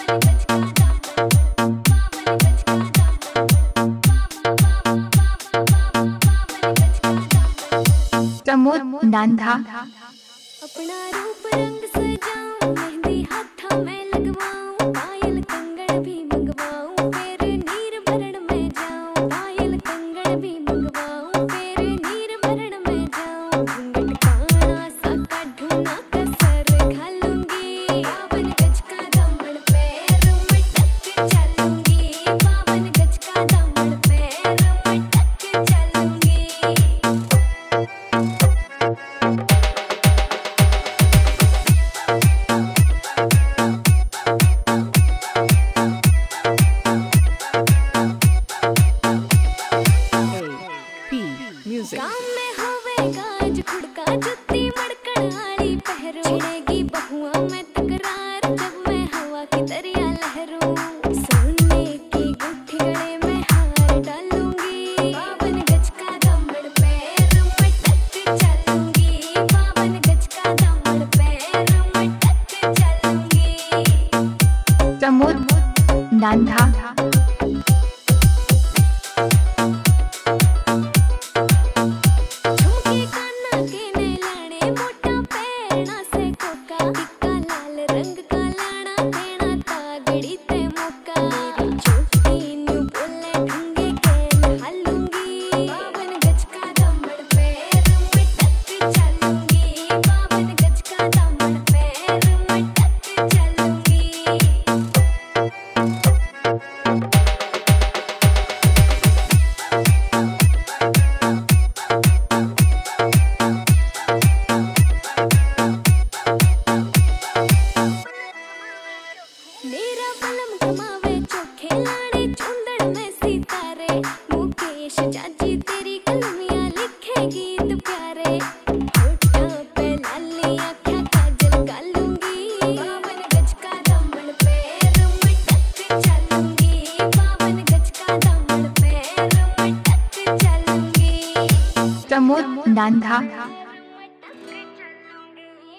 प्रमोद नांधा। अपना रूप रंग सजाऊं, मेहंदी हाथा में लगवाऊं, पायल कंगन भी मंगवाऊं, फिर नीर भरण में जाऊं, पायल कंगन भी मंगवाऊं, फिर नीर भरण में जाऊं, घूंघट काना सा काढूं ना कसर घालूंगी, 52 गज का दामन पैर मटक के चलूंगी, 52 गज का दामन पैर मटक के चलूंगी। काम में होवेगा आज खुड़का, जुत्ती मड़कड़ आड़ी पहरो, छिड़ेगी बहुआ में तकरार जब मैं हवा की दरिया लहरूं, सोने की गुट्ठी गले में हार डालूंगी, 52 गज का दामन पैर मटक के चलूंगी, 52 गज का दामन पैर मटक के चलूंगी। प्रमोद नांधा। झुमके कान्हा के नैलाने, मोटा पैरना से कोका, टिक्का लाल रंग का लाना, देना तागड़ी ते मौका, मेरी चोटी न्यू बोले ढंगे खेल हालूंगी, 52 गज का दामन पैर मटक के चलूंगी, 52 गज का दामन पैर मटक के चलूंगी। मेरा बलम कमावे चोखे लाड़े, चुंदड़ में सितारे, मुकेश चाची तेरी कलमियां लिखे गीत प्यारे, होठों पे लाली आँखें काजल गालूंगी, 52 गज का दामन पैर मटक के चलूंगी, 52 गज का दामन पैर मटक के चलूंगी। प्रमोद नांधा।